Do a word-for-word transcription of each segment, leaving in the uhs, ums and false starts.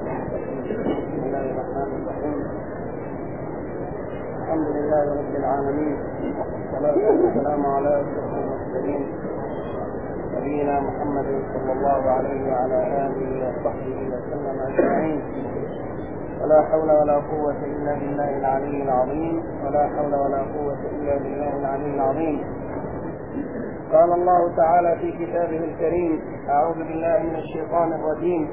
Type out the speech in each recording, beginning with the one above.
بسم الله الرحمن الرحيم. الحمد لله رب العالمين، والصلاة والسلام على أشرف المرسلين نبينا محمد صلى الله عليه وعلى آله وصحبه وسلم أجمعين. ولا حول ولا قوة إلا بالله العلي العظيم، ولا حول ولا قوة إلا بالله العلي العظيم. قال الله تعالى في كتابه الكريم: أعوذ بالله من الشيطان الرجيم: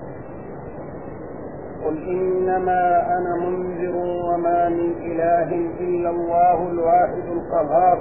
قل إنما أنا منذر وما من إله إلا الله الواحد القهار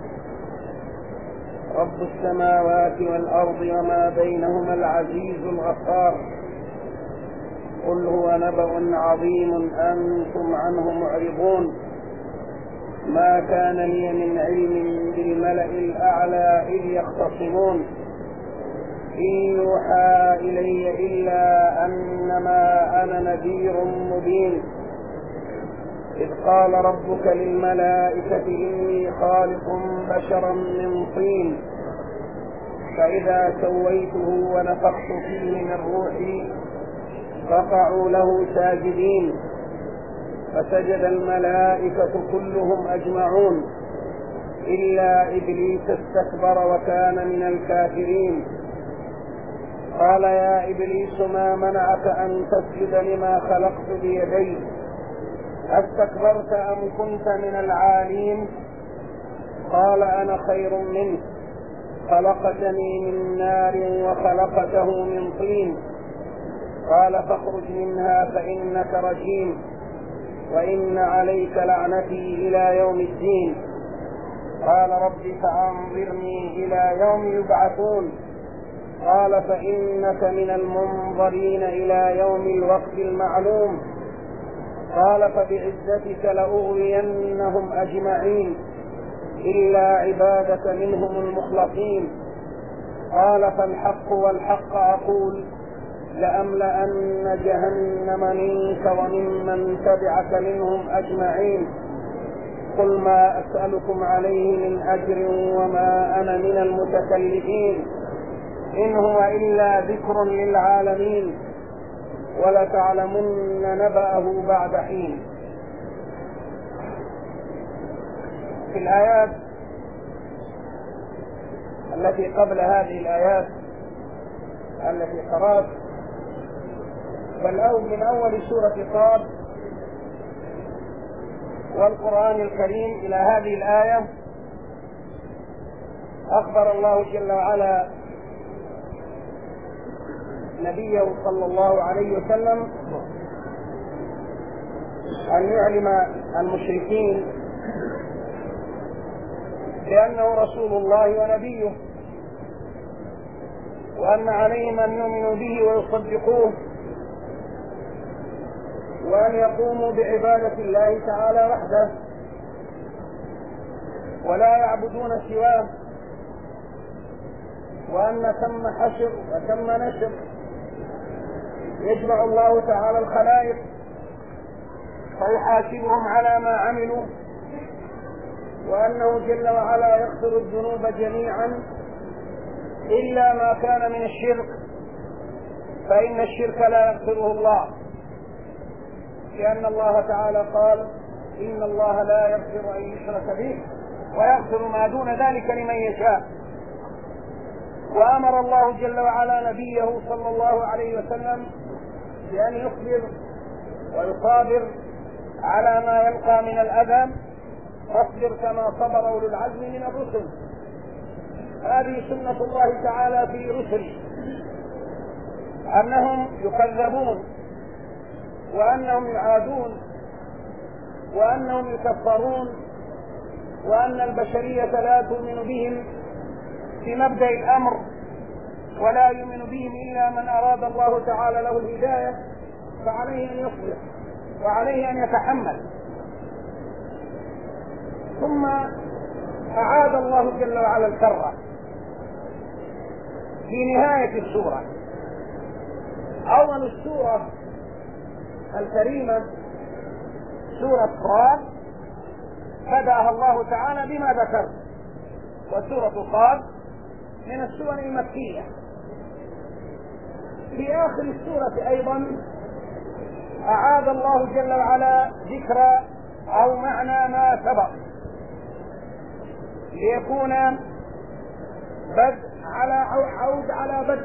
رب السماوات والأرض وما بينهما العزيز الغفار. قل هو نبأ عظيم أنتم عنه معرضون. ما كان لي من علم بالملأ الأعلى إذ يختصمون. إن يوحى إلي إلا أنما أنا نذير مبين. إذ قال ربك للملائكة إني خالق بشرا من طين فإذا سويته ونفخت فيه من روحي فقعوا له ساجدين. فسجد الملائكة كلهم أجمعون إلا إبليس استكبر وكان من الكافرين. قال: يا إبليس ما منعك أن تسجد لما خلقت بيدي؟ أستكبرت أم كنت من العالين؟ قال: أنا خير منه، خلقتني من نار وخلقته من طين. قال: فاخرج منها فإنك رجيم وإن عليك لعنتي إلى يوم الدين. قال: رب فأنظرني إلى يوم يبعثون. قال: فإنك من المنظرين إلى يوم الوقت المعلوم. قال: فبعزتك لأغوينهم أجمعين إلا عبادك منهم المخلصين. قال: فالحق والحق أقول لأملأن جهنم منك وممن تبعك منهم أجمعين. قل ما أسألكم عليه من أجر وما أنا من المتكلفين، إن هو إلا ذكر للعالمين ولتعلمن نبأه بعد حين. في الآيات التي قبل هذه الآيات التي قرأت، بل من أول سورة صاد والقرآن الكريم إلى هذه الآية، أخبر الله جل وعلا نبيه صلى الله عليه وسلم أن يعلم المشركين بأنه رسول الله ونبيه، وأن عليهم أن يؤمنوا به ويصدقوه، وأن يقوموا بعبادة الله تعالى وحده ولا يعبدون سواه، وأن ثم حشر وثم نشر يجمع الله تعالى الخلائق فيحاسبهم على ما عملوا، وأنه جل وعلا يغفر الذنوب جميعا إلا ما كان من الشرك، فإن الشرك لا يغفره الله، لأن الله تعالى قال: إن الله لا يغفر أن يشرك به ويغفر ما دون ذلك لمن يشاء. وأمر الله جل وعلا نبيه صلى الله عليه وسلم بأن يصبر ويصابر على ما يلقى من الأذى، فاصبر كما صبر أولو العزم من الرسل. هذه سنة الله تعالى في رسله، أنهم يكذبون وأنهم يعادون وأنهم يكفرون، وأن البشرية لا تؤمن بهم في مبدأ الأمر، ولا يؤمن بهم إلا من أراد الله تعالى له الهداية، فعليه أن يصبر وعليه أن يتحمل. ثم أعاد الله جل وعلا الكرة في نهاية السورة. أول السورة الكريمة سورة صاد بدأها الله تعالى بما ذكر، وسورة صاد من السور المكية. في آخر السورة أيضا أعاد الله جل وعلا ذكر أو معنى ما سبق ليكون بدء على عود على بدء.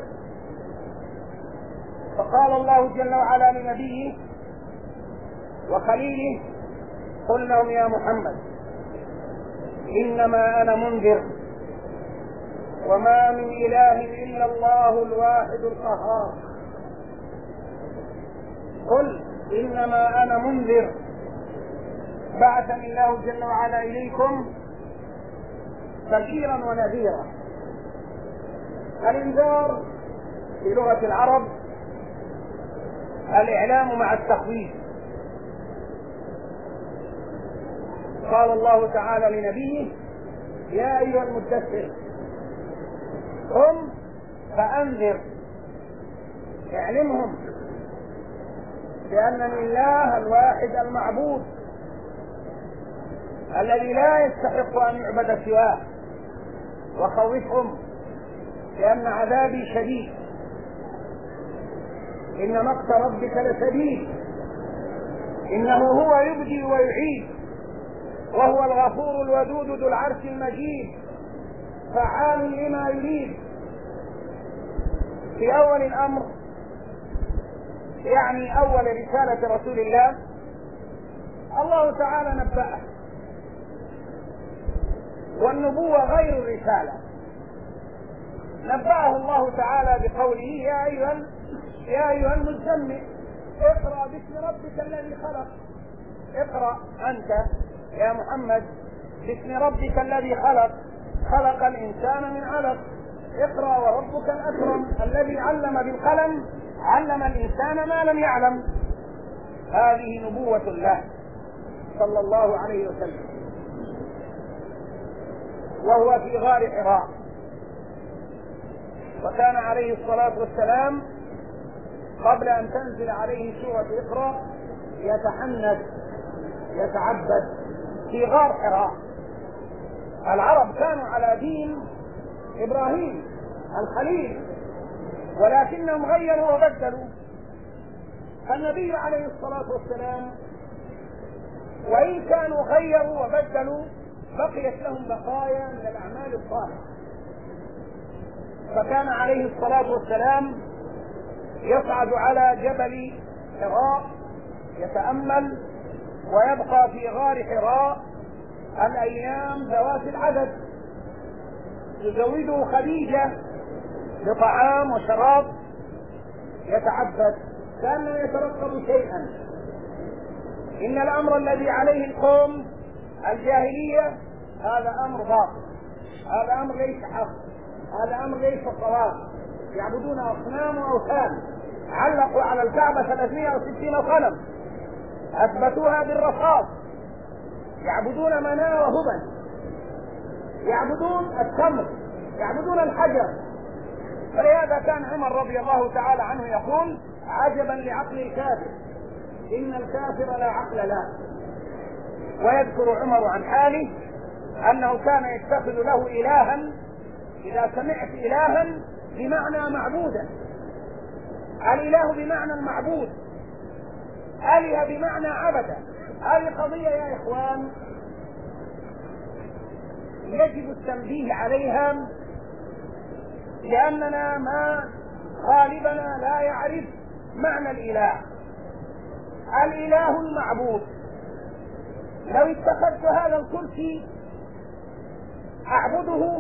فقال الله جل وعلا لنبيه وخليله: قل لهم يا محمد إنما أنا منذر وما من إله إلا الله الواحد القهار. قل إنما أنا منذر، بعثني الله جل وعلا إليكم بشيرا ونذيرا. الإنذار في لغة العرب الإعلام مع التخويف. قال الله تعالى لنبيه: يا أيها المدثر قم فأنذر، اعلمهم بأن الله الواحد المعبود الذي لا يستحق أن يعبد سواه، وخوفهم لأن عذابي شديد، إن مقت ربك لشديد، إنه هو يبدي ويعيد، وهو الغفور الودود ذو العرش المجيد، فعال لما يريد. في أول الأمر يعني أول رسالة رسول الله الله تعالى نبأه، والنبوة غير الرسالة. نبأه الله تعالى بقوله: يا أيها يا أيها المزمل اقرأ باسم ربك الذي خلق. اقرأ أنت يا محمد باسم ربك الذي خلق، خلق الإنسان من علق. اقرأ وربك الأكرم الذي علم بالقلم، علم الإنسان ما لم يعلم. هذه نبوة الله صلى الله عليه وسلم، وهو في غار حراء، وكان عليه الصلاة والسلام قبل أن تنزل عليه سورة اقرأ يتحنث يتعبد في غار حراء. العرب كانوا على دين إبراهيم الخليل، ولكنهم غيروا وبدلوا. فالنبي عليه الصلاة والسلام وإن كانوا غيروا وبدلوا بقيت لهم بقايا من الأعمال الصالحة. فكان عليه الصلاة والسلام يصعد على جبل حراء يتأمل، ويبقى في غار حراء الأيام ذوات العدد، تزوده خديجة بطعام وشراب، يتعبد كأنه يترقب شيئا. إن الأمر الذي عليه القوم الجاهلية هذا أمر باطل، هذا أمر ليس حق، هذا أمر ليس صواب. يعبدون أصنام وأوثان، علقوا على الكعبة ثلاثمائة وستين صنم أثبتوها بالرصاص، يعبدون مناة وهبل، يعبدون التمر، يعبدون الحجر. فلهذا كان عمر رضي الله تعالى عنه يقول: عجبا لعقل الكافر، إن الكافر لا عقل له. ويذكر عمر عن حاله أنه كان يتخذ له إلها، إذا سمعت إلها بمعنى معبودا، الإله بمعنى المعبود، آلهة بمعنى عبدا. هذه قضية يا إخوان يجب التنبيه عليها، لأننا ما غالبنا لا يعرف معنى الإله. الإله المعبود، لو اتخذت هذا الكرسي أعبده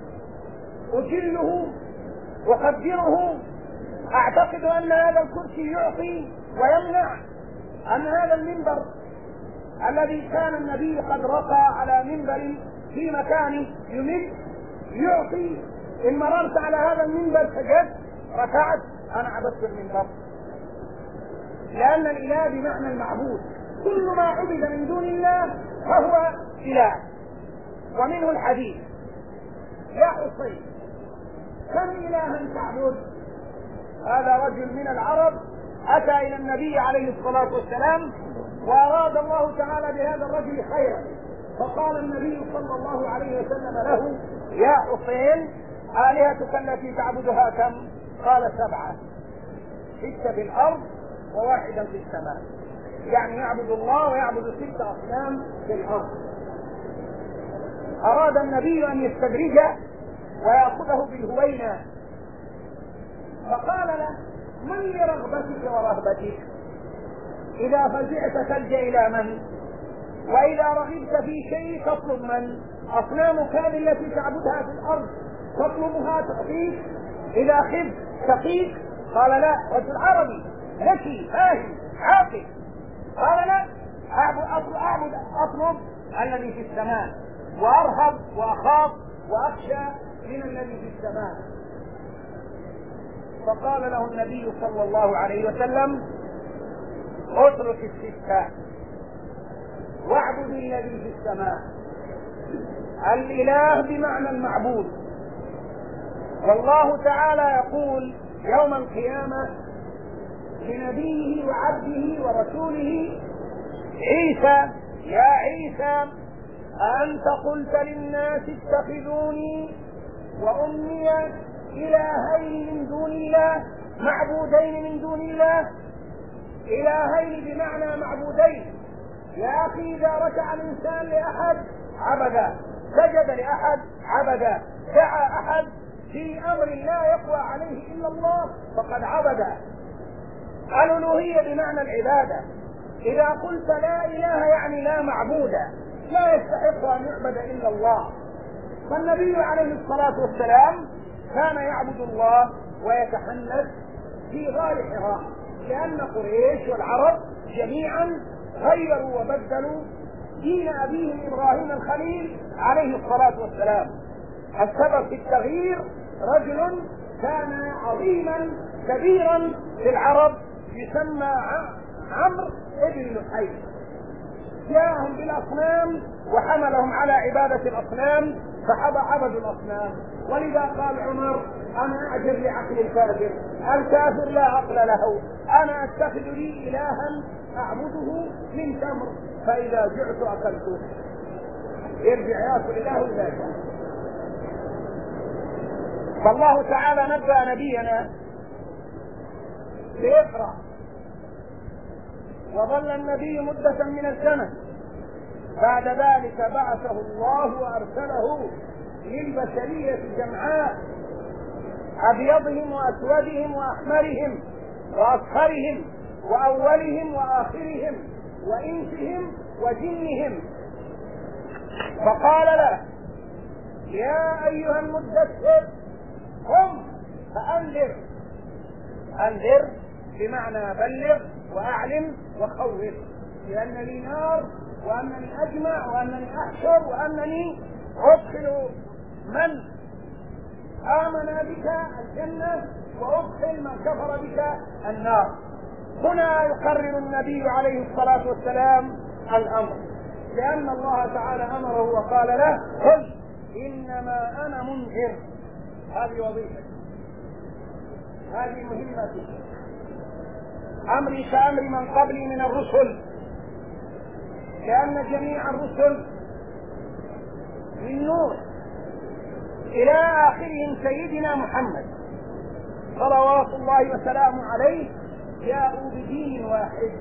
أجله أقدره، أعتقد أن هذا الكرسي يعطي ويمنع، أن هذا المنبر الذي كان النبي قد رقى على منبر في مكانه يمد يعطي، إن مررت على هذا المنبر سجدت ركعت، أنا عبدت المنبر. لأن الإله بمعنى المعبود، كل ما عبد من دون الله فهو إله. ومنه الحديث: يا حسين كم إلها تعبد؟ هذا رجل من العرب أتى إلى النبي عليه الصلاة والسلام، وأراد الله تعالى بهذا الرجل خيرا، فقال النبي صلى الله عليه وسلم له: يا حسين آلهتك التي تعبدها كم؟ قال: سبعة. ستة في الأرض وواحدا في السماء، يعني يعبد الله ويعبد ست أصنام في الأرض. أراد النبي أن يستدرجه ويأخذه بالهوينة، فقال له: من لرغبتك ورهبتك؟ إذا فزعت تلجأ إلى من؟ وإذا رغبت في شيء تطلب من؟ أصنامك هذه التي تعبدها في الأرض تطلبها تعطيك؟ إذا خفت تقيك؟ قال: لا. رجل عربي ذكي فاهم عاقل. قال: لا، أعبد أعبد أطلب الذي في السماء، وأرهب وأخاف وأخشى من الذي في السماء. فقال له النبي صلى الله عليه وسلم: اترك الستة واعبد الذي في السماء. الإله بمعنى المعبود، والله تعالى يقول يوم القيامة لنبيه وعبده ورسوله عيسى: يا عيسى أنت قلت للناس اتخذوني وأمي إلهين من دون الله، معبودين من دون الله. إلهين بمعنى معبودين. يا أخي إذا ركع الإنسان لأحد عبد، سجد لأحد عبد، دعا أحد في أمر لا يقوى عليه إلا الله فقد عبد. الألوهية بمعنى العبادة. إذا قلت لا إله يعني لا معبود، لا يستحق أن يعبد إلا الله. فالنبي عليه الصلاة والسلام كان يعبد الله ويتحنث في غار حراء، لأن قريش والعرب جميعا غيروا وبدلوا دين أبيهم إبراهيم الخليل عليه الصلاة والسلام. السبب في التغيير رجل كان عظيما كبيرا في العرب يسمى عمرو بن لحي، جاءهم بالأصنام وحملهم على عبادة الأصنام فعبدوا الأصنام. ولذا قال عمر: أنا أعجب لعقل الكافر، الكافر لا عقل له، أنا أتخذ لي إلها أعبده من تمر فإذا جعت أكلته. يرجع يأكل إله ذاك. فالله تعالى نبأ نبينا بإقرأ، وظل النبي مدة من الزمن، بعد ذلك بعثه الله وأرسله للبشرية جمعاء، أبيضهم وأسودهم وأحمرهم وأصفرهم وأولهم وآخرهم وإنسهم وجنهم. فقال له: يا أيها المدثر قم فأنذر. أنذر بمعنى بلغ وأعلم وخوف، لأن لي نار وأنني أجمع وأنني أحشر وأنني أدخل من آمن بك الجنة وأدخل من كفر بك النار. هنا يقرر النبي عليه الصلاة والسلام الأمر، لأن الله تعالى أمره وقال له: قل إنما أنا منذر. هذه وظيفتي، هذه مهمتي، أمري كأمر من قبلي من الرسل، لأن جميع الرسل من نوح إلى آخرهم سيدنا محمد صلوات الله وسلامه عليه جاءوا بدين واحد،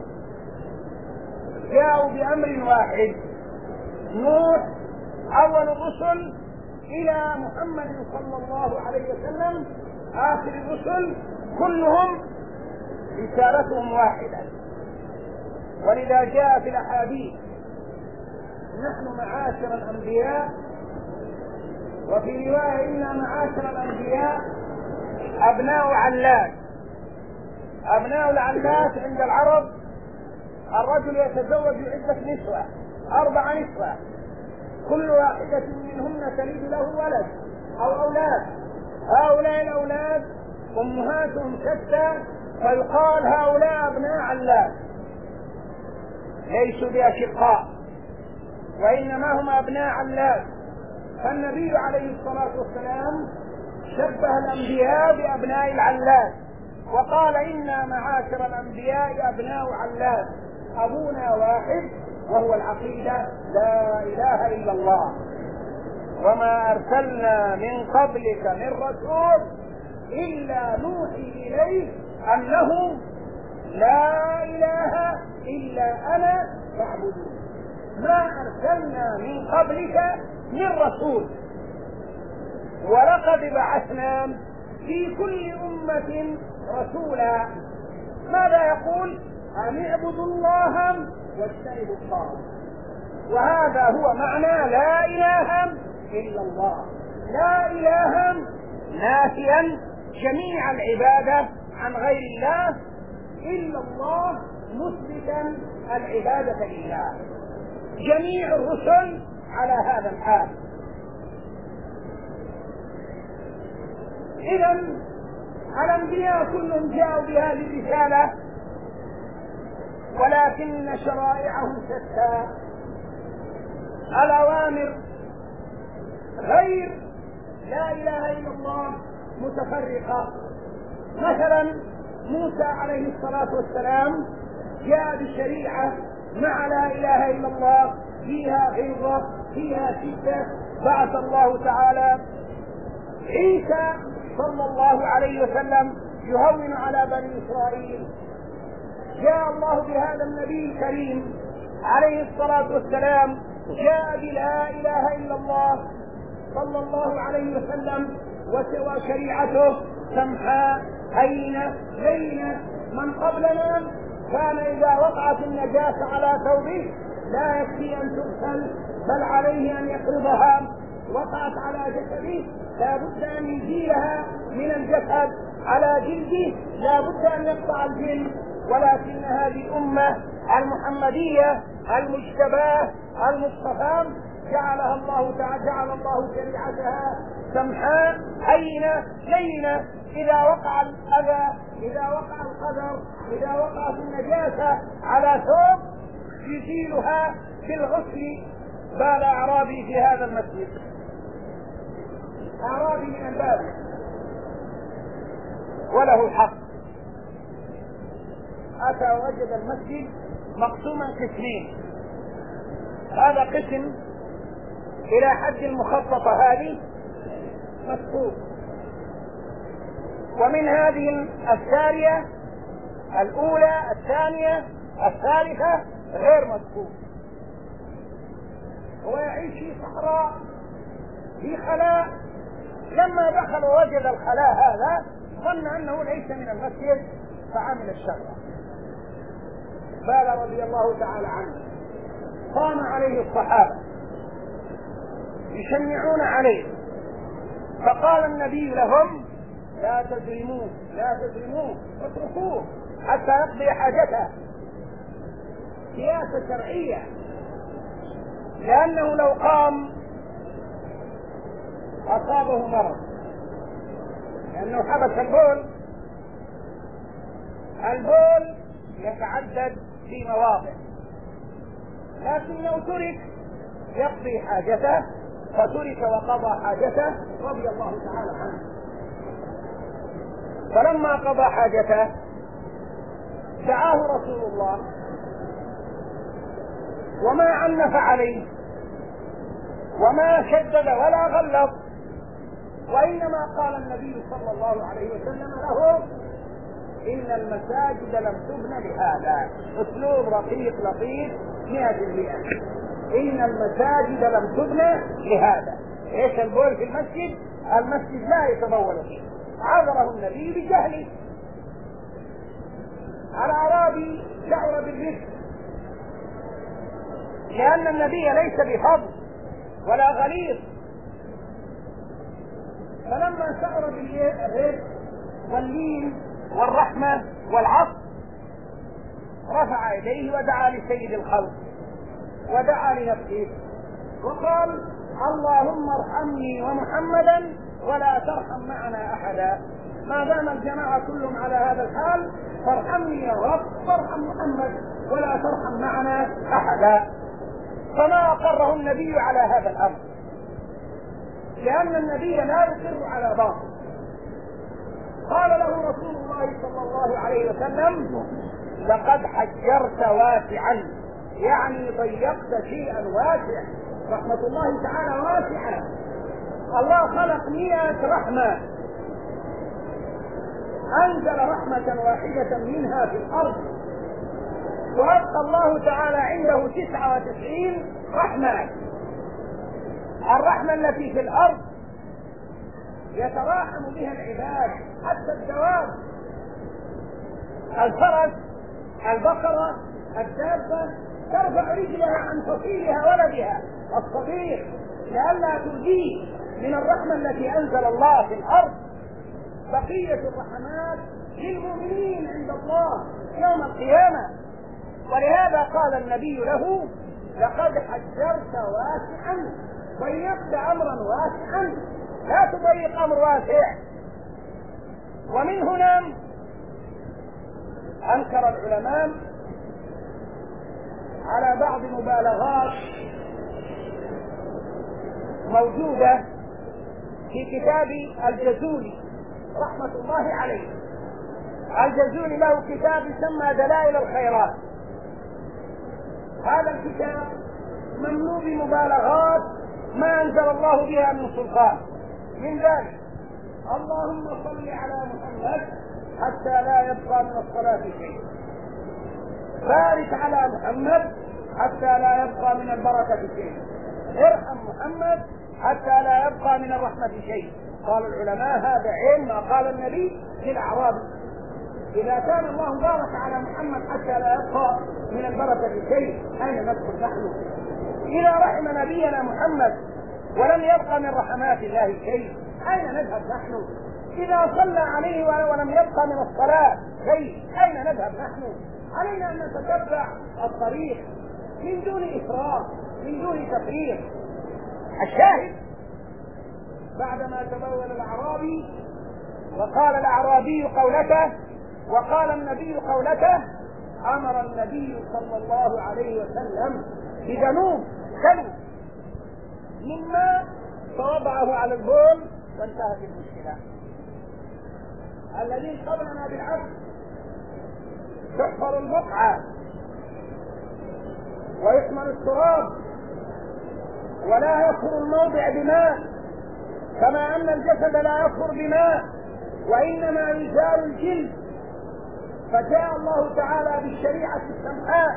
جاءوا بأمر واحد. نوح أول الرسل إلى محمد صلى الله عليه وسلم آخر الرسل، كلهم رسالتهم واحدة. ولذا جاء في الأحاديث: نحن معاشر الأنبياء، وفي رواية إنا معاشر الأنبياء أبناء علات. أبناء العلات عند العرب الرجل يتزوج عدة نسوة، أربع نسوة، كل واحدة منهن تلد له ولد أو أولاد. هؤلاء الأولاد أمهاتهم شتى، فيقال هؤلاء أبناء علات، ليسوا بأشقاء وإنما هم أبناء علات. فالنبي عليه الصلاة والسلام شبه الأنبياء بأبناء العلات، وقال: إنا معاشر الأنبياء أبناء علات، أبونا واحد وهو العقيدة لا إله إلا الله، وما أرسلنا من قبلك من رسول إلا نوحي إليه أنه لا إله إلا أنا فاعبدون. ما أرسلنا من قبلك من رسول، ولقد بعثنا في كل أمة رسولا. ماذا يقول؟ أن اعبدوا الله واجتنبوا الطاغوت. وهذا هو معنى لا إله إلا الله. لا إله نافيا جميع العبادة عن غير الله، إلا الله مثبتا العبادة لله. جميع الرسل على هذا الحال. إذا الأنبياء كلهم جاءوا بهذه الرسالة، ولكن شرائعهم شتى. الأوامر غير لا إله إلا الله متفرقة. مثلا موسى عليه الصلاة والسلام جاء بشريعة مع لا إله إلا الله فيها غلظة فيها شدة. بعث الله تعالى عيسى صلى الله عليه وسلم يهون على بني إسرائيل. جاء الله بهذا النبي الكريم عليه الصلاة والسلام جاء بلا إله إلا الله صلى الله عليه وسلم وشريعته سمحاء هينة لينة. من قبلنا كان إذا وقعت النجاسة على ثوبه لا يكفي أن تغسل، بل عليه أن يقرضها. وقعت على جسده لا بد أن يزيلها من الجسد، على جلده لا بد أن يقطع الجلد. ولكن هذه الأمة المحمدية المجتباه المصطفى جعلها الله تعالى جعل الله شريعتها سمحاء هينة لينة. إذا وقع الأذى، إذا وقع القدر، إذا وقعت النجاسة على ثوب يزيلها بالغسل. بال أعرابي في هذا المسجد، أعرابي من الباب وله الحق، أتى ووجد المسجد مقسوما قسمين. هذا قسم إلى حد المخططة هذه مسقوط، ومن هذه الثانية الأولى الثانية الثالثة غير مسقوط. هو يعيش في صحراء في خلاء. لما دخل ووجد الخلاء هذا ظن أنه ليس من المسجد فعمل الشر. بال رضي الله تعالى عنه قام عليه الصحابة يشنعون عليه، فقال النبي لهم لا تظلموه لا تظلموه اتركوه حتى يقضي حاجته. سياسة شرعية، لأنه لو قام أصابه مرض، لأنه حبس البول. البول يتعدد في مواضع، لكن لو ترك يقضي حاجته، فترك وقضى حاجته رضي الله تعالى عنه. فلما قضى حاجته دعاه رسول الله وما عنف عليه وما شدد ولا غلظ، وإنما قال النبي صلى الله عليه وسلم له إن المساجد لم تبن لهذا. أسلوب رقيق لطيف مئة بالمئة. إن المساجد لم تبن لهذا. إيش البول في المسجد؟ المسجد لا يتبول فيه. عذره النبي بجهله. الأعرابي شعر بالرزق، لأن النبي ليس بفضل ولا غليظ. فلما شعر بالرزق واللين والرحمة والعطف رفع يديه ودعا لسيد الخلق ودعا لنفسه وقال اللهم ارحمني ومحمدا ولا ترحم معنا أحدا. ما دام الجماعة كلهم على هذا الحال فارحمني يا رب وارحم محمد ولا ترحم معنا أحدا. فما أقره النبي على هذا الأمر، لأن النبي لا يصر على باطل. قال له رسول الله صلى الله عليه وسلم لقد حجرت واسعا، يعني ضيقت شيئا واسع. رحمة الله تعالى واسعة. الله خلق مئة رحمة، أنزل رحمة واحدة منها في الأرض، وأبقى الله تعالى عنده تسعة وتسعين رحمة. الرحمة التي في الأرض يتراحم بها العباد، حتى الدواب، الفرس، البقرة، الدابة ترفع رجلها عن فصيلها ولدها الصغير لئلا تؤذيه من الرحمة التي أنزل الله في الأرض. بقية الرحمات للمؤمنين عند الله يوم القيامة. ولهذا قال النبي له: لقد حجرت واسعا، ضيقت أمرا واسعا، لا تضيق أمر واسع. ومن هنا أنكر العلماء على بعض مبالغات موجودة في كتاب الجزولي رحمة الله عليه. الجزولي له كتاب يسمى دلائل الخيرات. هذا الكتاب مملوء بمبالغات ما أنزل الله بها من سلطان. من ذلك: اللهم صل على محمد حتى لا يبقى من الصلاة شيء، بارك على محمد حتى لا يبقى من البركة شيء، ارحم محمد حتى لا يبقى من الرحمة شيء. قال العلماء: هذا علم ما قال النبي للأعرابي. إذا كان الله بارك على محمد حتى لا يبقى من البركة شيء، أين ندخل نحن؟ إذا رحم نبينا محمد ولم يبقى من رحمات الله شيء، أين نذهب نحن؟ إذا صلى عليه ولم يبقى من الصلاة شيء، أين نذهب نحن؟ علينا أن نتتبع الطريق من دون إسراف، من دون تفريط. الشاهد: بعدما تبول الأعرابي وقال الأعرابي قولته وقال النبي قولته، أمر النبي صلى الله عليه وسلم بذنوب كلب من ماء فوضعه على البول وانتهت المشكلة. الذين قبلنا بالعكس تحفر البقعة ويحمل التراب ولا يطهر الموضع بماء، كما أن الجسد لا يطهر بماء وإنما يزال الجلد. فجاء الله تعالى بالشريعة السمحاء.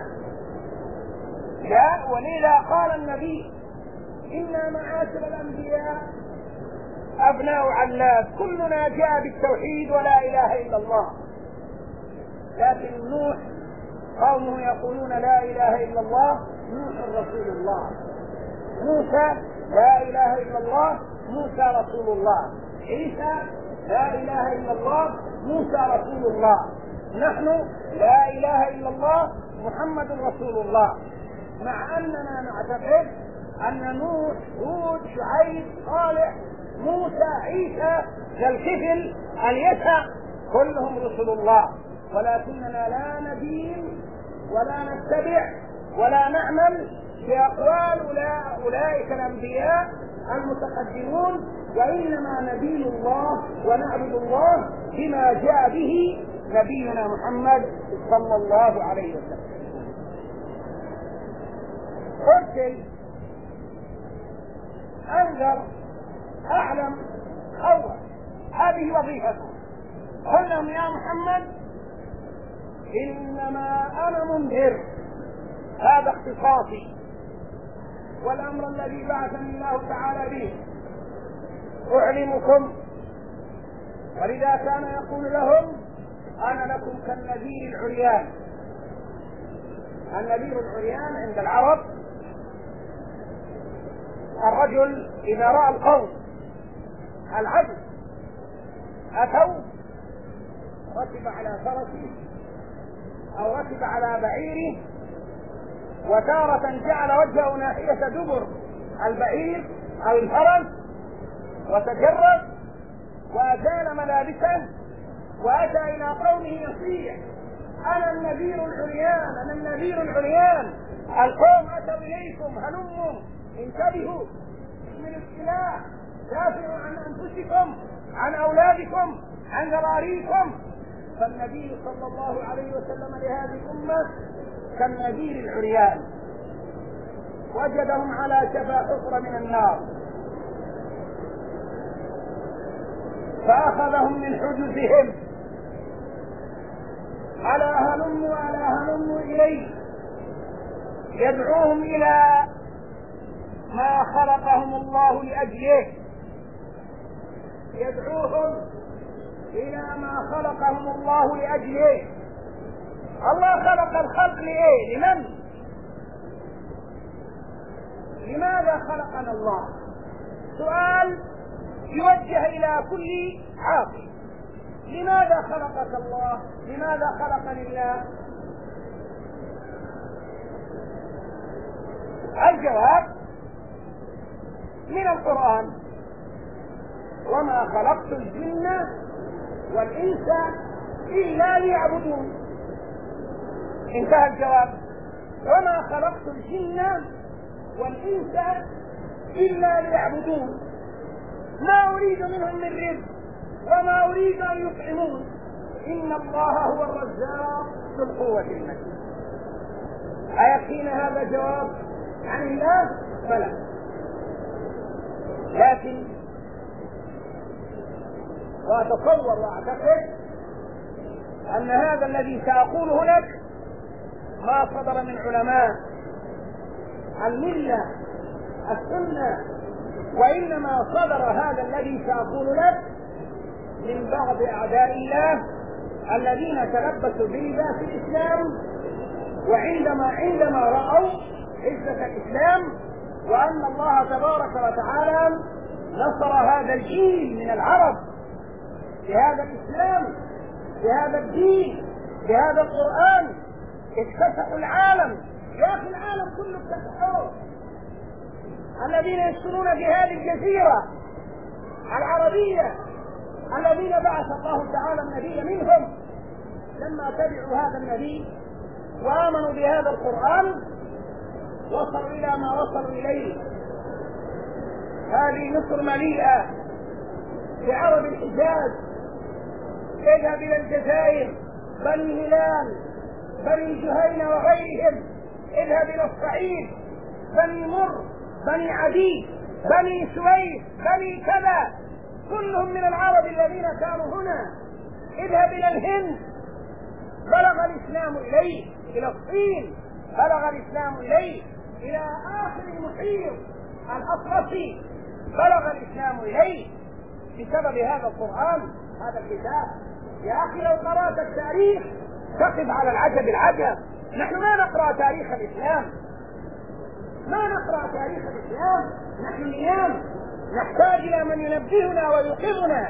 جاء ولذا قال النبي: إنا معاشر الأنبياء أبناء علات، كلنا جاء بالتوحيد ولا إله إلا الله. لكن نوح قومه يقولون لا إله إلا الله، نوح رسول الله. موسى لا إله إلا الله، موسى رسول الله. عيسى لا إله إلا الله، موسى رسول الله. نحن لا إله إلا الله، محمد رسول الله. مع أننا نعتقد أن نوح، هود، شعيب، صالح، موسى، عيسى، ذا الكفل، اليسع كلهم رسل الله، ولكننا لا ندين ولا نتبع ولا نعمل بأقوال أولئك الأنبياء المتقدمون، وإنما ندين الله ونعبد الله بما جاء به نبينا محمد صلى الله عليه وسلم. قلت أنذر، أعلم، أول، هذه وظيفته. قل لهم: يا محمد إنما أنا منذر، هذا اختصاصي والأمر الذي بعثني الله تعالى به أعلمكم. ولذا كان يقول لهم: أنا لكم كالنذير العريان. النذير العريان عند العرب الرجل إذا رأى القوم العدو أتوا ركب على فرسه أو ركب على بعيره، وتارة جعل وجهه ناحية دبر البعير أو الفرس وتجرد وأزال ملابسه وأتى إلى قومه يصيح: أنا النذير العريان، أنا النذير العريان، القوم أتوا إليكم، هلموا انتبهوا، من السلاح، دافعوا عن أنفسكم، عن أولادكم، عن ذراريكم. فالنبي صلى الله عليه وسلم لهذه الأمة كالنذير العريان، وجدهم على شفا حفرة من النار فأخذهم من حجزهم إليه، يدعوهم إلى ما خلقهم الله لأجله، يدعوهم إلى ما خلقهم الله لأجله. الله خلق الخلق لإيه؟ لمن؟ لماذا خلقنا الله؟ سؤال يوجه إلى كل عاقل. لماذا خلقك الله؟ لماذا خلقني الله؟ الجواب من القرآن: وما خلقت الجن والإنس إلا ليعبدون. انتهى الجواب. وما خلقت الجن والإنس إلا ليعبدون، ما أريد منهم من رزق وما أريد أن يطعمون، إن الله هو الرزاق ذو القوة المتين. أيكفينا هذا جواب عن الله؟ بلى. لكن وأتصور وأعتقد أن هذا الذي سأقوله لك ما صدر من علماء الملة السنة، وإنما صدر هذا الذي سأقول لك من بعض أعداء الله الذين تلبسوا بلباس الإسلام، وعندما عندما رأوا عزة الإسلام وأن الله تبارك وتعالى نصر هذا الجيل من العرب بهذا الإسلام، بهذا الدين، بهذا القرآن، اكتسحوا العالم. يا أخي العالم كله اكتسحوه. الذين يسكنون في هذه الجزيرة العربية الذين بعث الله تعالى النبي منهم، لما تبعوا هذا النبي وآمنوا بهذا القرآن وصلوا إلى ما وصلوا إليه. هذه مصر مليئة بعرب الحجاز. اذهب إلى الجزائر، بني هلال، بني جهينة وغيرهم، اذهب إلى الصعيد، بني مر، بني عدي، بني سويد، بني كذا، كلهم من العرب الذين كانوا هنا. اذهب إلى الهند، بلغ الإسلام إليه، إلى الصين بلغ الإسلام إليه، إلى آخر المحيط الأطلسي بلغ الإسلام إليه بسبب هذا القرآن، هذا الكتاب. يا أخي لو قرأت التاريخ تقف على العجب العجب. نحن ما نقرأ تاريخ الإسلام، ما نقرأ تاريخ الإسلام، نحن نيام، نحتاج إلى من ينبهنا ويوقظنا،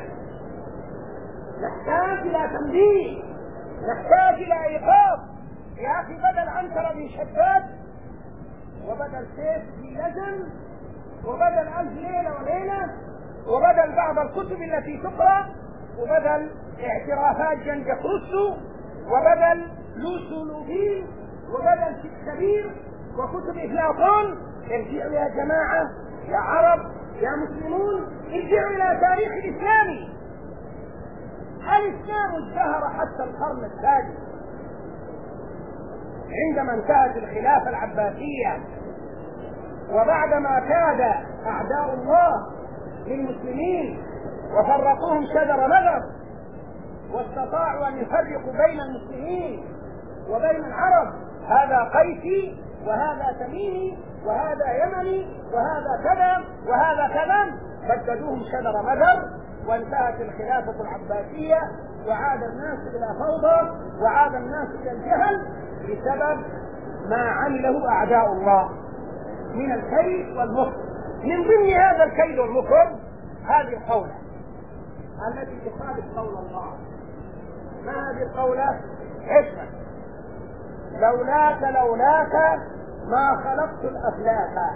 نحتاج إلى تنبيه، نحتاج إلى إيقاظ. يا أخي بدل عنترة في شباك، وبدل سيف في لجن، وبدل ألف ليلة وليلة، وبدل بعض الكتب التي تقرأ، وبدل اعترافات جنجة روسو، وبدل لوسو لوبين، وبدل شكسبير وكتب إفلاطون، ارجعوا يا جماعة، يا عرب، يا مسلمون، ارجعوا إلى تاريخ الإسلامي. الإسلام ازدهر حتى القرن السادس عندما انتهت الخلافة العباسية، وبعدما كاد أعداء الله للمسلمين وفرقوهم شجر مذر، واستطاعوا أن يفرقوا بين المسلمين وبين العرب، هذا قيسي وهذا تميمي وهذا يمني وهذا كذا وهذا كذا، بددوهم شجر مذر، وانتهت الخلافة العباسية، وعاد الناس إلى فوضى، وعاد الناس إلى الجهل بسبب ما عمله أعداء الله من الكيد والمكر. من ضمن هذا الكيد والمكر هذه القولة التي تخالف قول الله. ما هذه القولة؟ اسمع: لولاك لولاك ما خلقت الأفلاك.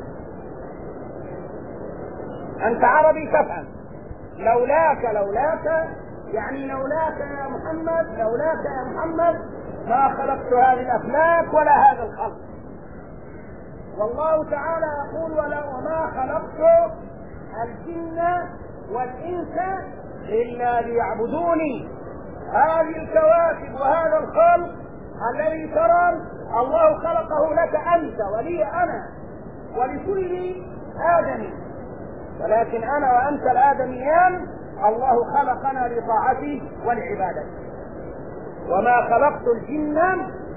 أنت عربي تفهم. لولاك لولاك يعني لولاك يا محمد، لولاك يا محمد ما خلقت هذه الأفلاك ولا هذا الخلق. والله تعالى يقول: وما خلقت الجن والإنس إلا ليعبدوني. هذه الكواكب وهذا الخلق الذي ترى الله خلقه لك أنت ولي أنا ولكل آدمي، ولكن أنا وأنت الآدميان الله خلقنا لطاعته ولعبادته. وما خلقت الجن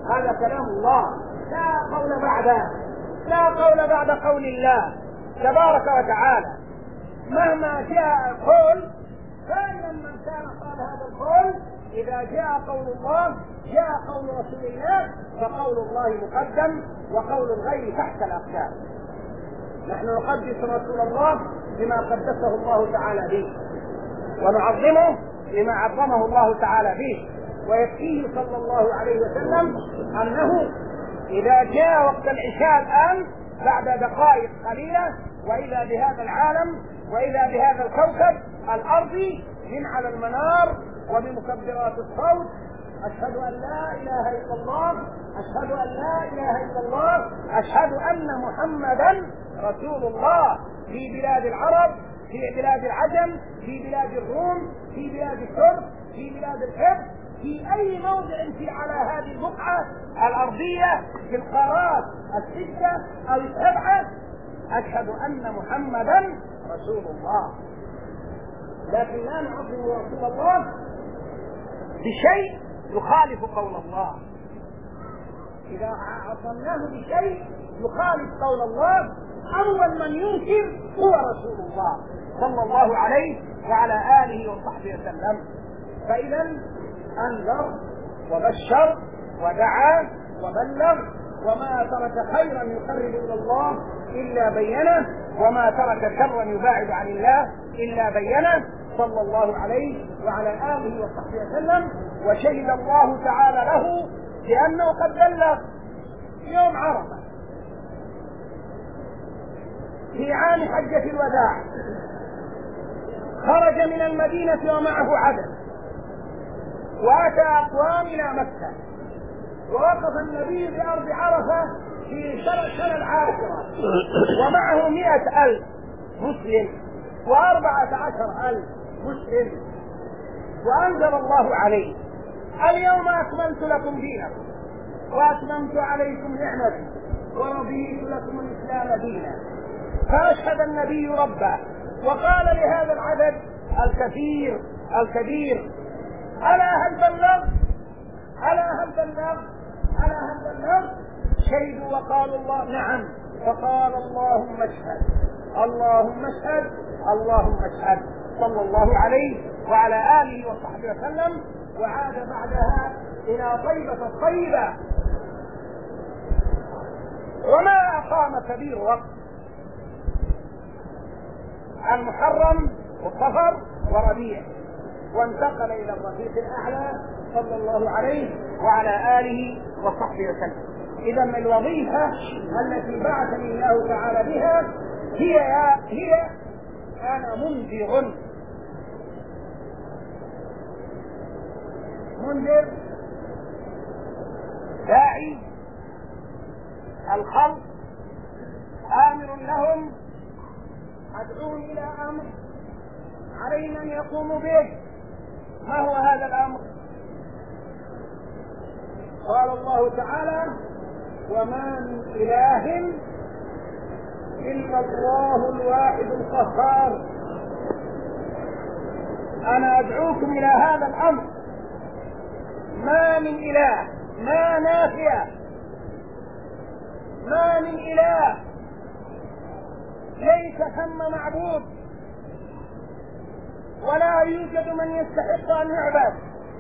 هذا كلام الله، لا قول بعده، لا قول بعد قول الله تبارك وتعالى. مهما جاء القول فإن من كان قال هذا القول إذا جاء قول الله جاء قول رسول الله، فقول الله مقدم وقول الغير تحت الأقدام. نحن نقدس رسول الله بما قدسه الله تعالى به، ونعظمه بما عظمه الله تعالى به، ويكفيه صلى الله عليه وسلم أنه إذا جاء وقت العشاء الآن بعد دقائق قليلة وإذا بهذا العالم وإذا بهذا الكوكب الأرضي من على المنار وبمكبرات الصوت أشهد أن لا إله إلا الله، أشهد أن لا إله إلا الله، أشهد أن محمدا رسول الله، في بلاد العرب، في بلاد العجم، في بلاد الروم، في بلاد الترك، في بلاد الحب، في أي موضع في على هذه البقعة الأرضية في القارات الستة أو السبعة، أشهد أن محمدا رسول الله. لكن لا نعظم رسول الله بشيء يخالف قول الله. إذا عظمناه بشيء يخالف قول الله أول من ينكر هو رسول الله صلى الله عليه وعلى آله وصحبه وسلم. فإذا أنذر وبشر ودعا وبلغ، وما ترك خيرا يقرب إلى الله إلا بينه، وما ترك شرا يباعد عن الله إلا بينه صلى الله عليه وعلى آله وصحبه وسلم. وشهد الله تعالى له بأنه قد بلغ يوم عرفة في عام حجة الوداع، خرج من المدينة ومعه عدد، وأتى أقوام إلى مكة، ووقف النبي في أرض عرفة في سنة العاشرة ومعه مئة ألف مسلم وأربعة عشر ألف مسلم، وأنزل الله عليه اليوم أكملت لكم دينكم وأتممت عليكم نعمتي ورضيت لكم الإسلام دينا. فأشهد النبي ربه وقال لهذا العدد الكثير الكبير: ألا هل بلغ؟ ألا هل بلغ؟ ألا هل بلغ؟ شهدوا وقالوا الله نعم، فقال اللهم اشهد اللهم اشهد اللهم اشهد صلى الله عليه وعلى آله وصحبه وسلم. وعاد بعدها إلى طيبة الطيبة، وما أقام كبير وقت المحرم والصفر وربيع، وانتقل إلى الرفيق الأعلى صلى الله عليه وعلى آله وصحبه وسلم. إذا الوظيفة التي بعثني الله تعالى بها هي هي أنا منذر منذر داعي الخلق، آمر لهم، أدعوهم إلى أمر علينا أن يقوموا به. ما هو هذا الأمر؟ قال الله تعالى: وما من إله إلا الله الواحد القهار. أنا أدعوكم إلى هذا الأمر. ما من إله، ما نافية، ما من إله، ليس ثم معبود، ولا يوجد من يستحق أن يعبد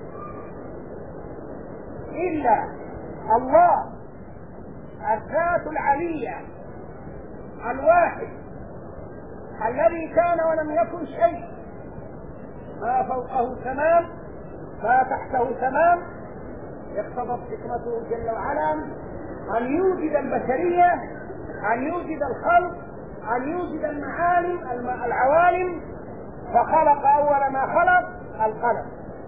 إلا الله الذات العلية الواحد الذي كان ولم يكن شيء، ما فوقه تمام ما تحته تمام. اقتضت حكمته جل وعلا أن يوجد البشرية، أن يوجد الخلق، أن يوجد المعالم العوالم، فخلق أول ما خلق القلم،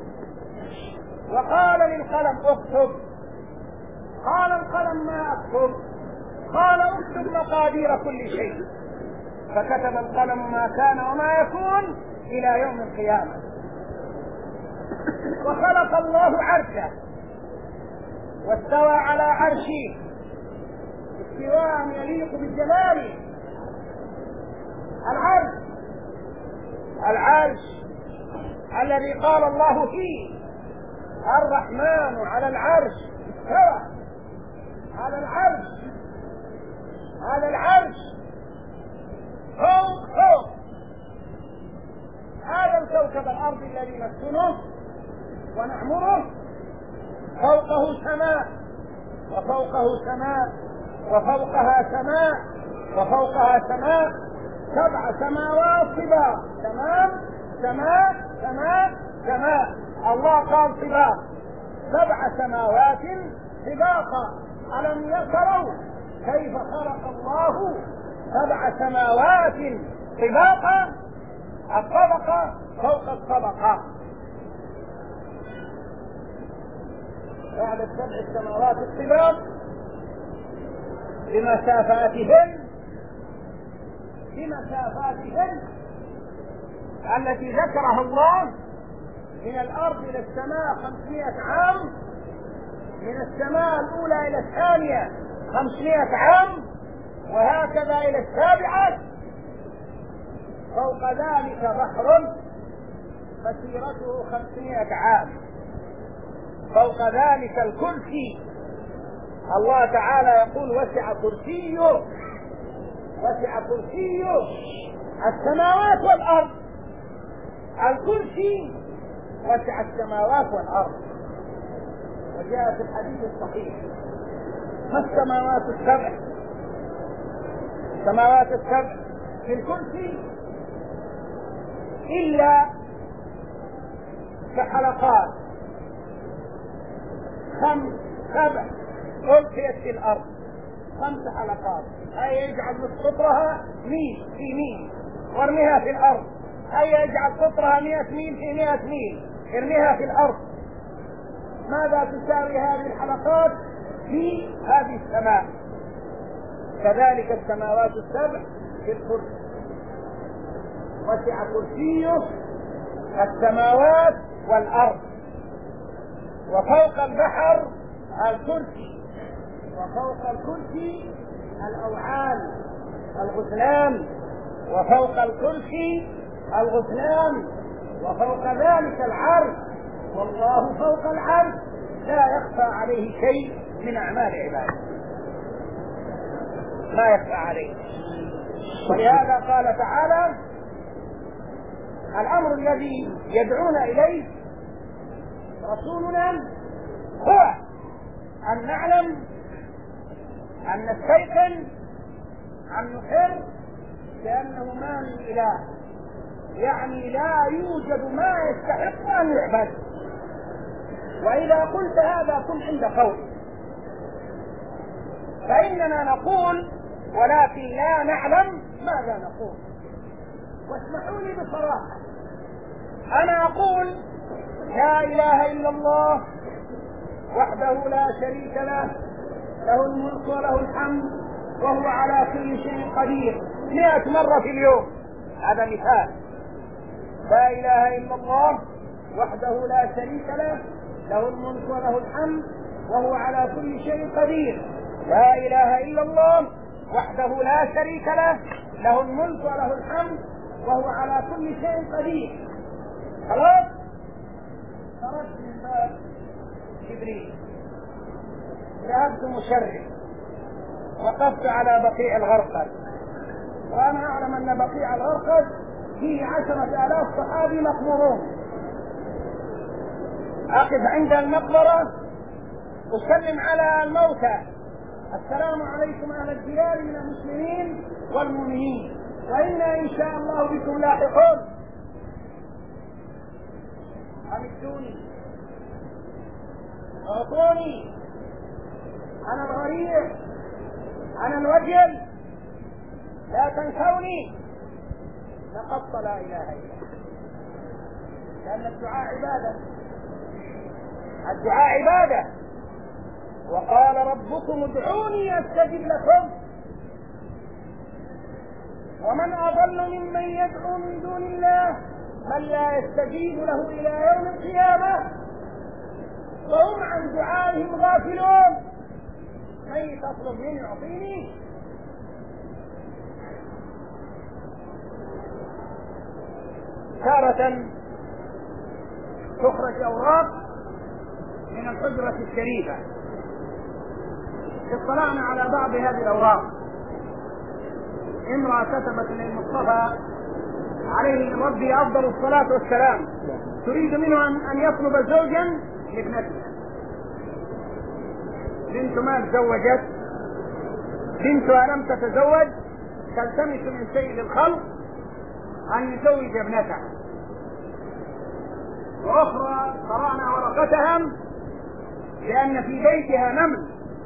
وقال للقلم اكتب، قال القلم ما اكتب، قال اكتب مقادير كل شيء، فكتب القلم ما كان وما يكون إلى يوم القيامة. وخلق الله عرشه واستوى على عرشه استواء يليق بجلاله. العرش العرش الذي قال الله فيه: الرحمن على العرش استوى. على العرش، على العرش فوق فوق هذا الكوكب الأرض الذي نسكنه ونعمره، فوقه سماء وفوقه سماء وفوقها سماء وفوقها سماء، سبع سماوات طباق، تمام، سماء سماء سماء. الله قال طباق، سبع سماوات طباقا. ألم يروا كيف خلق الله سبع سماوات طباقا؟ الطبقة فوق الطبقة. بعد السبع السماوات الطباق بمسافاتهن بمسافاتهن التي ذكرها الله، من الأرض إلى السماء خمسمائة عام، من السماء الأولى إلى الثانية خمسمائة عام، وهكذا إلى السابعة. فوق ذلك بحر مسيرته خمسمائة عام، فوق ذلك الكرسي. الله تعالى يقول وسع كرسيه وسع كرسيه السماوات والأرض. الكرسي وسع السماوات والأرض. وجاء في الحديث الصحيح ما السماوات السبع؟ السماوات السبع في الكرسي إلا كحلقات خمس سبع ألقيت في الأرض، خمس حلقات، أي يجعل قطرها ميل في ميل وارميها في الأرض، أي يجعل قطرها مئة ميل في مئة ميل ارميها في الأرض. ماذا تساوي هذه الحلقات في هذه السماء؟ كذلك السماوات السبع في الكرسي. وسع كرسيه السماوات والأرض. وفوق البحر الكرسي، وفوق الكرسي الأوعال الغسلان، وفوق الكرسي الغسلان، وفوق ذلك العرش، والله فوق العرش لا يخفى عليه شيء من أعمال عباده، لا يخفى عليه. ولهذا قال تعالى الأمر الذي يدعون إليه رسولنا هو أن نعلم، أن نستيقن، أن نقر بأنه ما من إله، يعني لا يوجد ما يستحق أن يعبد. وإذا قلت هذا كن عند قولي، فإننا نقول ولكن لا نعلم ماذا نقول. واسمحوا لي بصراحة، أنا أقول لا إله إلا الله وحده لا شريك له، له الملك وله الحمد وهو على كل شيء قدير مئة مرة في اليوم. هذا مثال. لا إله إلا الله وحده لا شريك له، له الملك وله الحمد وهو على كل شيء قدير. لا إله إلا الله وحده لا شريك له، له الملك وله الحمد وهو على كل شيء قدير. خلاص؟ خرجت من باب جبريل، ذهبت مشرف، وقفت على بقيع الغرقد، وأنا أعلم أن بقيع الغرقد فيه عشرة آلاف صحابي مقبورون. أقف عند المقبرة أسلم على الموتى: السلام عليكم أهل الديار من المسلمين والمؤمنين، وإنا إن شاء الله بكم لاحقون. أمدوني، أعطوني، أنا الغريب، أنا الوجل، لا تنسوني. لقد لا إله إلا الله، لأن الدعاء عبادة، الدعاء عبادة. وقال ربكم ادعوني أستجب لكم. ومن أضل ممن يدعو من دون الله من لا يستجيب له إلى يوم القيامة وهم عن دعائهم غافلون. من تطلب مني يعطيني. تارة تخرج أوراق من الحجرة الشريفة اطلعنا على بعض هذه الأوراق. امرأة كتبت للمصطفى عليه من ربه أفضل الصلاة والسلام تريد منه أن يطلب زوجا لابنتها. بنت ما تزوجت، بنتها لم تتزوج، تلتمس من سيد الخلق أن يزوج ابنتها. وأخرى قرأنا ورقتها لأن في بيتها نمل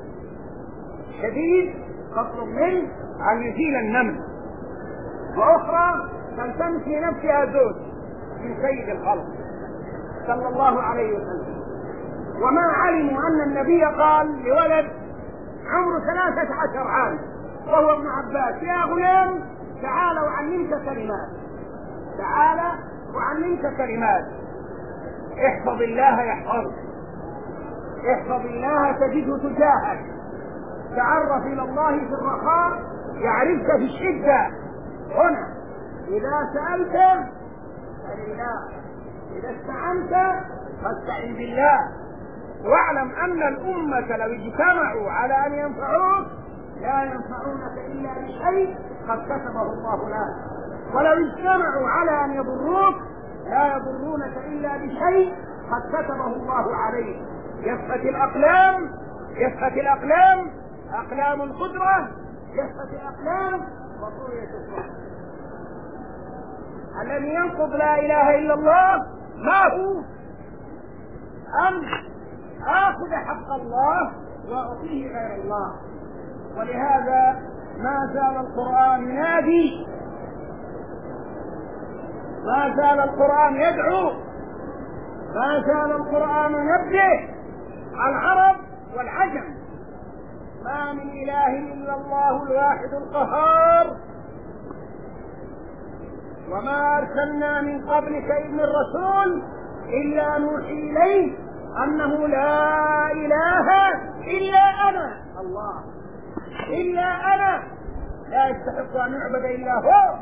شديد تطلب منه أن يزيل النمل. وأخرى تلتمس لنفسها زوج من سيد الخلق صلى الله عليه وسلم. وما علموا أن النبي قال لولد عمره ثلاثة عشر عام وهو ابن عباس: يا غلام تعال وعلمك كلمات، تعال وعلمك كلمات، احفظ الله يحفظك، احفظ الله تجده تجاهك، تعرف إلى الله في الرخاء يعرفك في الشدة. هنا إذا سألت فلله، إذا استعنت فاستعن بالله. واعلم أن الأمة لو اجتمعوا على أن ينفعوك لا ينفعونك إلا بشيء قد كتبه الله لك، ولو اجتمعوا على أن يضروك لا يضرونك إلا بشيء قد كتبه الله عليك. يفت الأقلام، يفت الأقلام، أقلام القدرة، يفت الأقلام وطوية الصبر. الذي ينقض لا إله إلا الله ما هو؟ أن آخذ حق الله وأعطيه غير الله. ولهذا ما زال القرآن ينادي، ما زال القرآن يدعو، ما زال القرآن ينبه العرب والعجم: ما من إله إلا الله الواحد القهار، وما أرسلنا من قبلك من رسول إلا نوحي إليه أنه لا إله إلا أنا، الله إلا أنا لا يستحق أن يعبد إلا هو.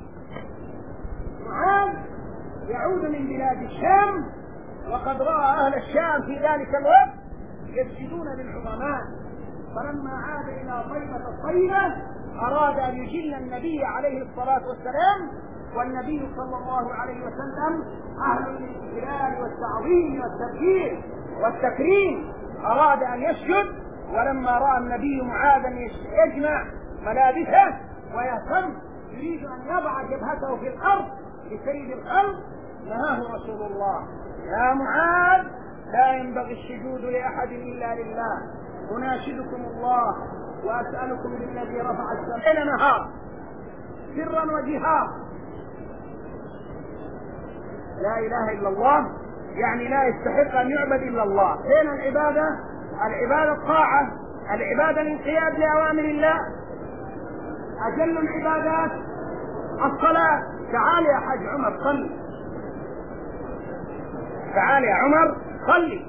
معاذ يعود من بلاد الشام وقد رأى أهل الشام في ذلك الوقت يسجدون للعظماء، فلما عاد إلى طيبة الطيبة أراد أن يجل النبي عليه الصلاة والسلام، والنبي صلى الله عليه وسلم أهل الإجلال والتعظيم والتبجيل والتكريم، أراد أن يسجد. ولما رأى النبي معاذا يجمع ملابسه ويهتم يريد أن يضع جبهته في الأرض لسيد الخلق، نهاه رسول الله: يا معاذ لا ينبغي السجود لأحد إلا لله، أناشدكم الله وأسألكم بالذي رفع السماء إلى نهار سرا وجهارا. لا إله إلا الله يعني لا يستحق أن يعبد إلا الله. بين العبادة، العبادة الطاعة، العبادة الانقياد لأوامر الله. أجل العبادات الصلاة. تعال يا حاج عمر صلي، تعال يا عمر صلي،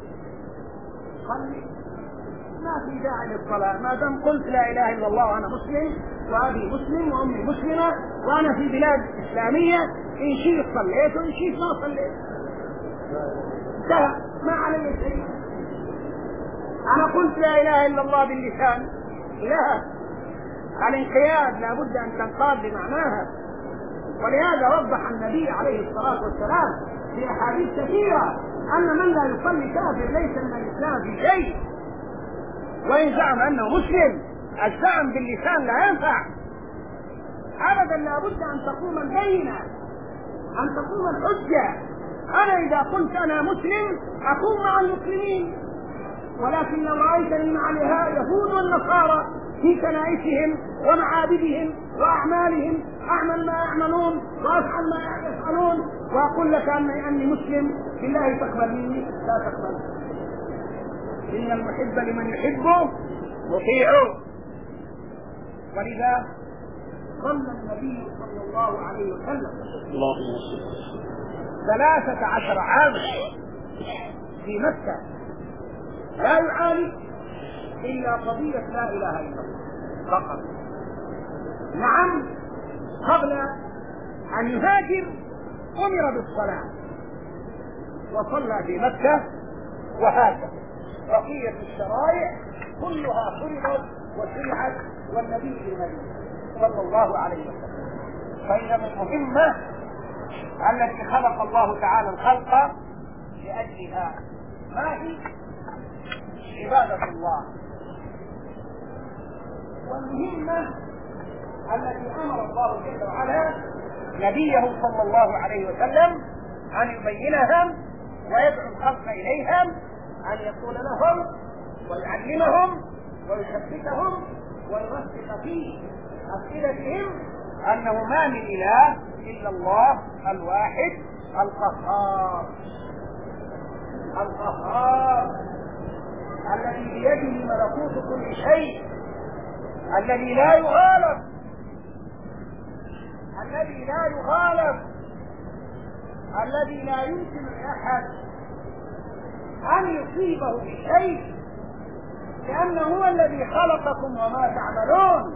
صلي، ما في داعي للصلاة ما دام قلت لا إله إلا الله وأنا مسلم وأبي مسلم وأمي مسلمة وأنا في بلاد إسلامية، إن شئت صليت وإن شئت ما صليت، انتهى، ما علي شيء. أنا قلت لا إله إلا الله باللسان، لا، الانقياد لابد أن تنقاد بمعناها. ولهذا وضح النبي عليه الصلاة والسلام في أحاديث كثيرة أن من لا يصلي كافر ليس من الإسلام في شيء، وإن زعم أنه مسلم الزعم باللسان لا ينفع أبدا، لابد أن تقوم البينة، أن تقوم الحجة. أنا إذا قلت أنا مسلم أكون مع المسلمين، ولكن لو رأيتني مع اليهود والنصارى في كنائسهم ومعابدهم وأعمالهم أعمل ما يعملون وأفعل ما يفعلون وأقول لك أني, أني مسلم، بالله تقبل مني؟ لا تقبل. إن المحب لمن يحبه مطيعه. ولذا صلى النبي صلى الله عليه وسلم ثلاثة عشر عاما في مكة لا يعالج إلا قضية لا إله إلا الله فقط. نعم، قبل أن يهاجر أمر بالصلاة وصلى في مكة، وهكذا بقية الشرائع كلها فرضت وشرعت والنبي النبي صلى الله عليه وسلم. فإذا المهمة التي خلق الله تعالى الخلق لأجلها ما هي؟ عبادة الله. والمهمة التي أمر الله جل وعلا نبيه صلى الله عليه وسلم أن يبينها ويدعو الخلق إليها، أن يقول لهم ويعلمهم ويثبتهم ويرسخ في أفئدتهم أنه ما من إله إلا الله الواحد القهار القهار الذي بيده ملكوت كل شيء، الذي لا يغالب الذي لا يغالب الذي لا يمكن لأحد أن يصيبه بشيء، لأنه هو الذي خلقكم وما تعملون،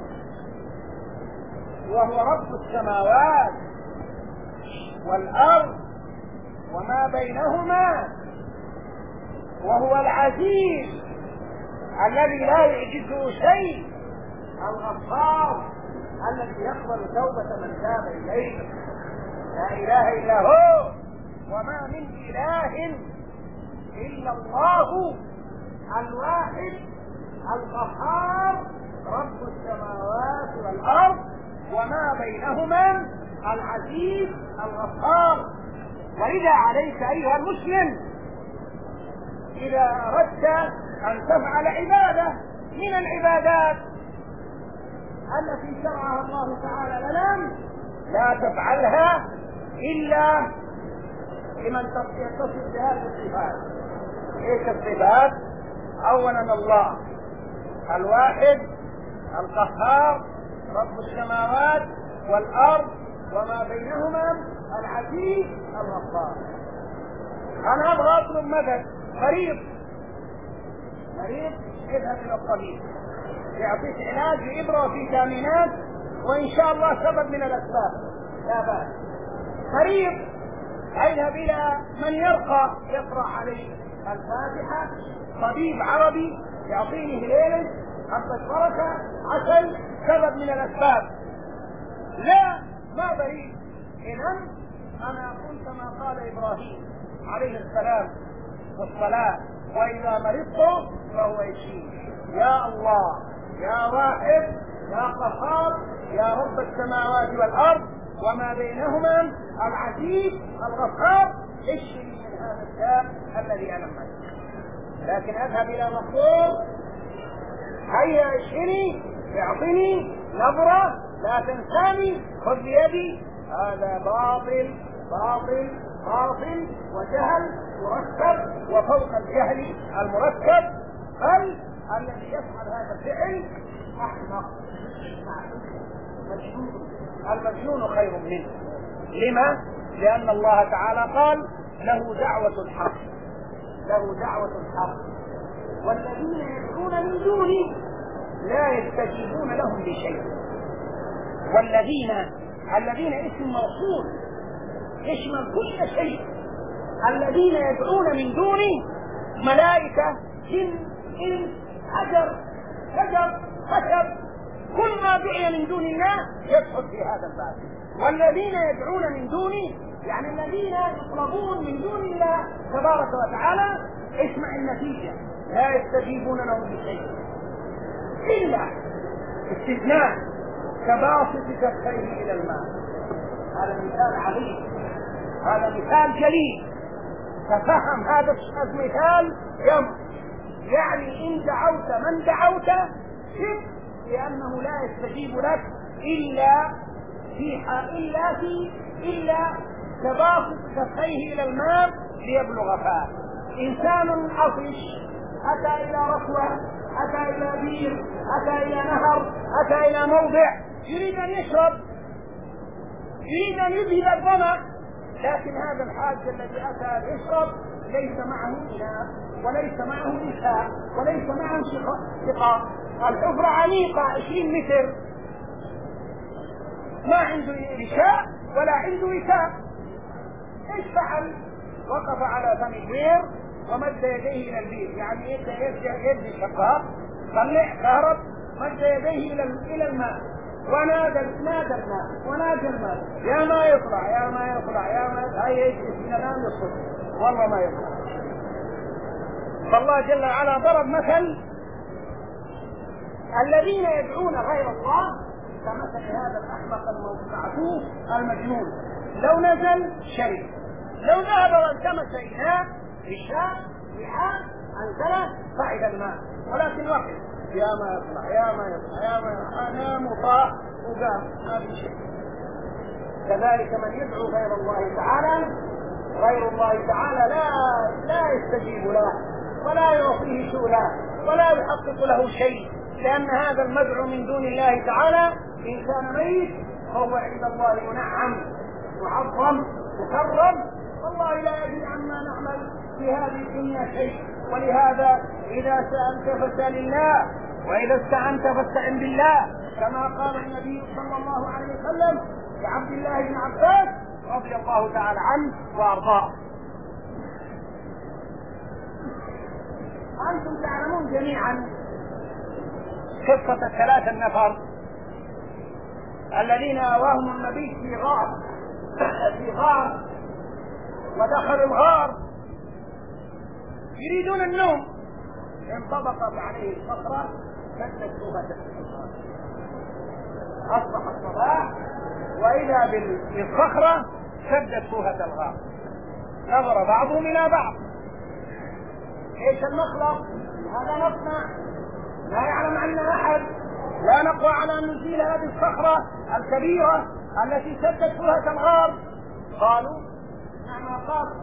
وهو رب السماوات والأرض وما بينهما، وهو العزيز الذي لا يعجزه شيء، الغفار الذي يقبل توبة من تاب إليه، لا إله إلا هو، وما من إله إلا الله الواحد القهار رب السماوات والأرض وما بينهما العزيز الغفار. ولذا عليك أيها المسلم إذا أردت أن تفعل عبادة من العبادات التي شرعها الله تعالى لنا، لا تفعلها إلا لمن يتصف بهذه الصفات. ايش الصفات؟ اولا الله الواحد القهار رب السماوات والارض وما بينهما العزيز الغفار. انا ابغى اطلب مدد مريض مريض اذهب الى الطبيب يعطيك علاج بإبرة وفيتامينات وان شاء الله سبب من الاسباب، لا بأس. مريض اذهب الى من يرقى يقرأ عليه الفاتحة، طبيب عربي يعطيني هليلة حبة بركة عسل سبب من الأسباب، لا ما بريد. إذن أنا أقول كما قال إبراهيم عليه السلام في الصلاة: وإذا مرضت فهو يشفيني. يا الله يا واحد يا قهار يا رب السماوات والأرض وما بينهما العزيز الغفار، اشفني من هذا الداء الذي أنا فيه. لكن أذهب إلى مخلوق هيا اشفني اعطني نبرة لا تنساني خذ بيدي، هذا باطل باطل باطل وجهل مركب وفوق الجهل المركب، بل الذي يفعل هذا الفعل أحمق مجنون. المجنون خير منه. لما؟ لأن الله تعالى قال له دعوة الحق له دعوة الحق والذين يدعون من دونه لا يستجيبون لهم بشيء. والذين الذين اسم موصول يشمل كل شيء. الذين يدعون من دونه ملائكة جن إنس حجر شجر خشب، كل ما دعي من دون الله يدخل في هذا الباب. والذين يدعون من دونه يعني الذين يطلبون من دون الله تبارك وتعالى، اسمع النتيجة: لا يستجيبون لهم بشيء إلا استثناء كباسط كفيه إلى الماء. هذا مثال عظيم، هذا مثال جليل، تفهم هذا المثال يوم يعني إن دعوت من دعوت شك لأنه لا يستجيب لك إلا في إلا في إلا كباسط كفيه إلى الماء ليبلغ فاه. إنسان عطش أتى إلى ركوة، أتى إلى بير، أتى إلى نهر، أتى إلى موضع يريد أن يشرب، يريد أن يذهب الظمأ، لكن هذا الحاج الذي أتى ليشرب ليس معه إناء وليس معه نساء وليس معه سقاء، الحفرة عميقة عشرين متر، ما عنده غشاء ولا عنده وساء. ايش فعل؟ وقف على فم البير ومد يديه الى البير، يعني يبدا يرجع يرجع شقاق طلع كهرب مد يديه الى الى الماء ونادى نادى الماء ونادى الماء يا ما يطلع يا ما يطلع يا ما هاي يجلس ينام الصبح والله ما يطلع. فالله جل وعلا ضرب مثل الذين يدعون غير الله كمثل هذا الاحمق المعتوه المجنون، لو نزل شرب، لو ذهب والتمس اناء بشاء وعاء انزله صعد الماء، ولكن وقف يا ما يطلع يا ما يطلع يا ما يطلع انام وطاح وقام ما في شيء. كذلك من يدعو غير الله تعالى غير الله تعالى لا لا يستجيب له ولا يعطيه شؤلا ولا يحقق له شيء، لأن هذا المدعو من دون الله تعالى إن كان ميت فهو عند الله منعم معظم مكرم، والله لا يدري عما نعمل في هذه الدنيا شيء. ولهذا إذا سألت فاسأل الله وإذا استعنت فاستعن بالله، كما قال النبي صلى الله عليه وسلم لعبد الله بن عباس رضي الله تعالى عنه وأرضاه. أنتم تعلمون جميعا قصة الثلاثة النفر الذين آواهم النبي في غار في غار ودخلوا الغار يريدون النوم، انطبقت عليه الصخرة سدت شبهة الغار. أصبح الصباح وإذا بالصخرة سدت شبهة الغار. نظر بعضهم إلى بعض، ايش المخلص؟ هذا نصنع لا يعلم عنا احد، لا نقوى على ان نزيل هذه الصخرة الكبيرة التي سدت شبهة الغار. قالوا نعم قال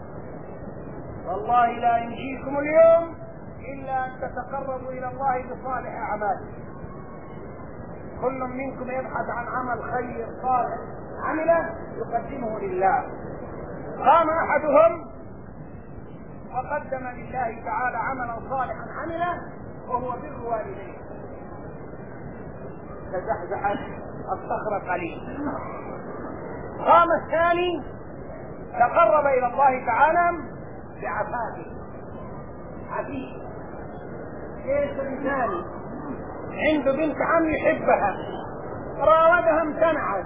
والله لا ينجيكم اليوم الا ان تتقربوا الى الله بصالح اعمالكم. كل منكم يبحث عن عمل خير صالح عمله يقدمه لله. قام احدهم وقدم لله تعالى عملا صالحا عمله وهو بر والديه، تزحزحت الصخرة قليلا. قام الثاني تقرب الى الله تعالى بعفافه، عفيف ليس بثاني، عنده بنت عم يحبها راودها امتنعت،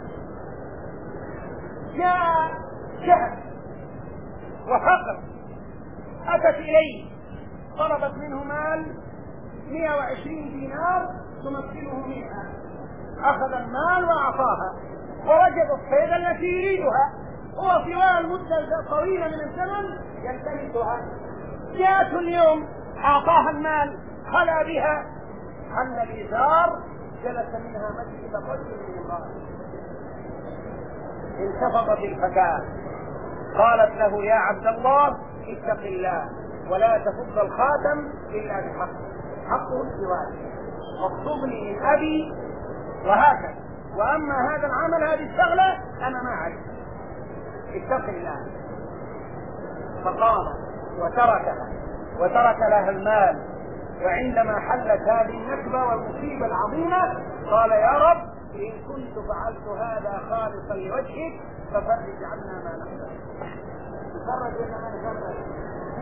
جاء جهل وفقر أتت إليه طلبت منه مال مئة وعشرين دينار تمثله منها، أخذ المال وأعطاها ووجد الصيد التي يريدها، هو طوال مدة طويلة من الزمن يلتمسها. جاءته اليوم أعطاها المال خلى بها، حل الإزار جلس منها مجلس الرجل من الله، انتفضت الفتاة قالت له يا عبد الله اتق الله ولا تفض الخاتم الا بحق، حقه الزواج، اخطبني من ابي وهكذا، واما هذا العمل هذه الشغله انا ما اعرف، اتق الله. فقام وتركها وترك لها المال. وعندما حلت هذه النكبه والمصيبه العظيمه قال يا رب ان كنت فعلت هذا خالصا لوجهك ففرج عنا ما نحن. فرج عنا ما نحن.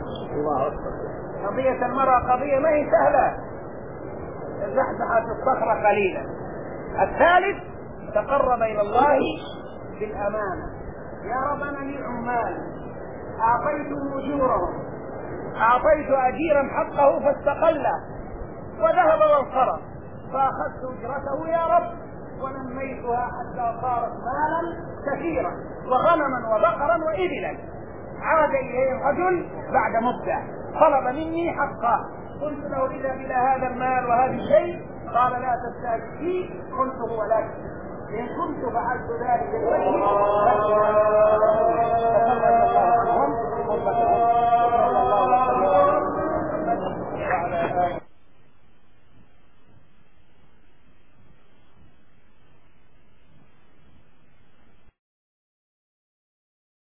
قضية المرأة قضية ما هي سهلة، زحزحت الصخرة قليلا. الثالث تقرب إلى الله بالأمانة، يا رب أنا لي عمال أعطيتهم أجورهم، أعطيت أجيرا حقه فاستقل وذهب وانصرف، فأخذت أجرته يا رب ونميتها حتى صارت مالا كثيرا وغنما وبقرا وإبلا. عاد إليه الرجل بعد مدة طلب مني حقه، قلت له إذا بلا هذا المال وهذا الشيء، قال لا تستهزئ فيه، قلت هو لك إن كنت فعلت ذلك لوجهك.